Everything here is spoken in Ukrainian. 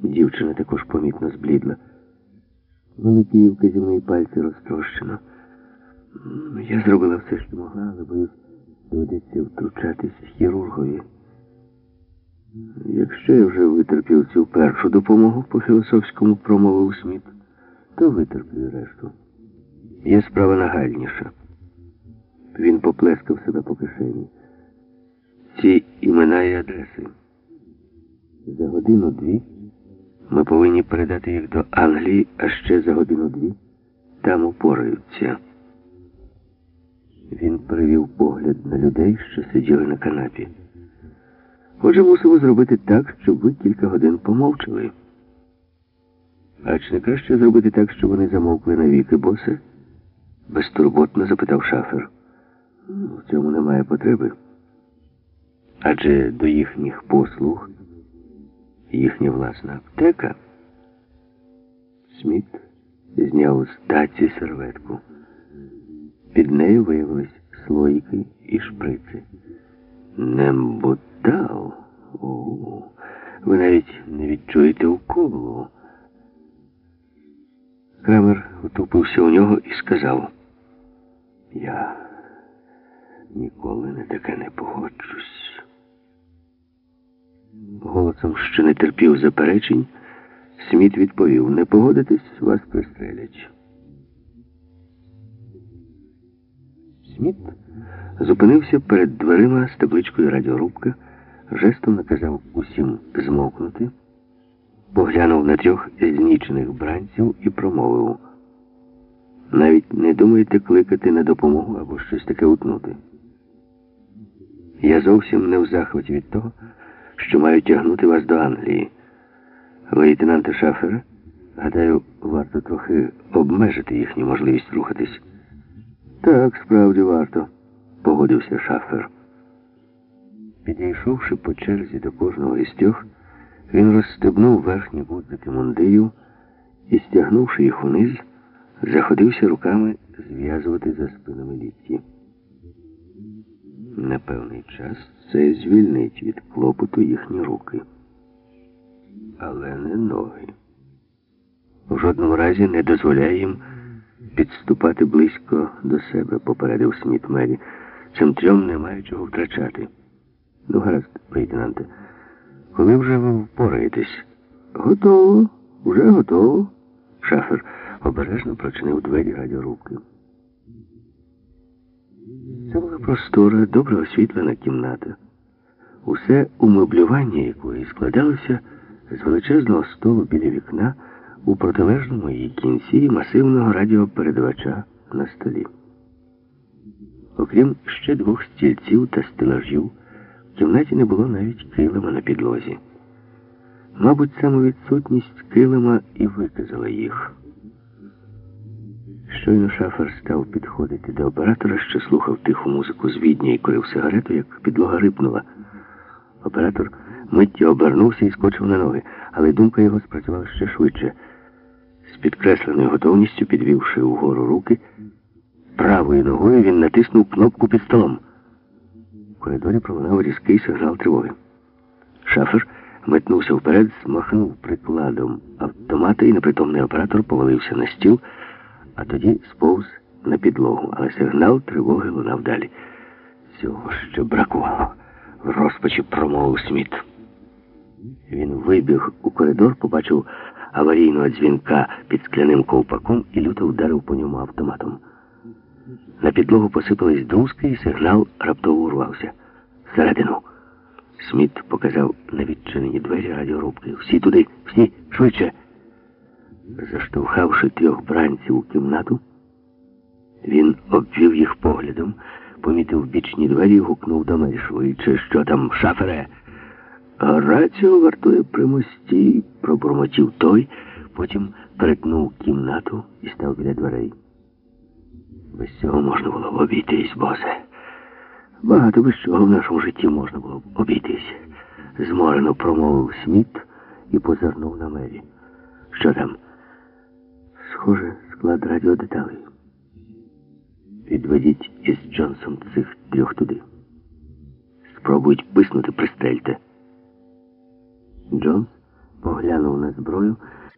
Дівчина також помітно зблідла. Великі вказівні пальці розтрощено. Я зробила все, що могла, але боюсь, доведеться втручатись хірургові. Якщо я вже витерпів цю першу допомогу, по-філософському промовив Сміт, то витерплю і решту. Є справа нагальніша. Він поплескав себе по кишені. Ці імена і адреси. За годину-дві ми повинні передати їх до Англії, а ще за годину-дві там упораються. Він перевів погляд на людей, що сиділи на канапі. Отже, мусимо зробити так, щоб ви кілька годин помовчали. А чи не краще зробити так, щоб вони замовкли навіки, босе? Безтурботно запитав Шафер. В цьому немає потреби. Адже до їхніх послуг їхня власна аптека. Сміт зняв з таці серветку. Під нею виявились слоїки і шприци. Нембутал? О, ви навіть не відчуєте уколу. Крамер утупився у нього і сказав: я ніколи на таке не погоджусь. Голосом, що не терпів заперечень, Сміт відповів: не погодитесь, вас пристрелять. Сміт зупинився перед дверима з табличкою «Радіорубка», жестом наказав усім змовкнути, поглянув на трьох знічених бранців і промовив: навіть не думайте кликати на допомогу або щось таке утнути. Я зовсім не в захваті від того, що маю тягнути вас до Англії. Лейтенанта Шафера, гадаю, варто трохи обмежити їхню можливість рухатись. Так, справді варто, погодився Шафер. Підійшовши по черзі до кожного із трьох, він розстебнув верхні гудзики мундирів і, стягнувши їх униз, заходився руками зв'язувати за спинами лікті. На певний час це звільнить від клопоту їхні руки. Але не ноги. В жодному разі не дозволяє їм підступати близько до себе, попередив Сміт Мері. Цим трьом немає чого втрачати. Ну, гаразд, лейтенанте, коли вже ви впораєтесь? Готово, вже готово. Шафер обережно прочинив двері радіорубки. Це була простора, добре освітлена кімната. Усе умеблювання якої складалося з величезного столу біля вікна у протилежному її кінці масивного радіопередавача на столі. Окрім ще двох стільців та стелажів, в кімнаті не було навіть килима на підлозі. Мабуть, саме відсутність килима і виказала їх. Щойно Шафер став підходити до оператора, що слухав тиху музику з Відня і курив сигарету, як підлога рипнула. Оператор миттю обернувся і скочив на ноги, але думка його спрацювала ще швидше. З підкресленою готовністю, підвівши вгору руки, правою ногою він натиснув кнопку під столом. В коридорі пролунав різкий сигнал тривоги. Шафер метнувся вперед, змахнув прикладом автомата, і непритомний оператор повалився на стіл, а тоді сповз на підлогу. Але сигнал тривоги лунав далі. Цього ще бракувало, в розпачі промовив Сміт. Він вибіг у коридор, побачив аварійного дзвінка під скляним ковпаком і люто вдарив по ньому автоматом. На підлогу посипались друзки, і сигнал раптово урвався. Всередину. Сміт показав на відчинені двері радіорубки. Всі туди, всі, швидше. Заштовхавши трьох бранців у кімнату, він обвів їх поглядом, помітив бічні двері і гукнув до Мері: швидше, що там, Шафере? Раціо вартує при мості, пробурмотів той, потім перетнув кімнату і став біля дверей. Без цього можна було б обійтись, босе. Багато без чого в нашому житті можна було б обійтись. Зморено промовив Сміт і позирнув на Мері. Що там? Схоже, склад радіодеталей. Відведіть із Джонсом цих трьох туди. Спробують писнути, пристрельте. Джонс поглянув на зброю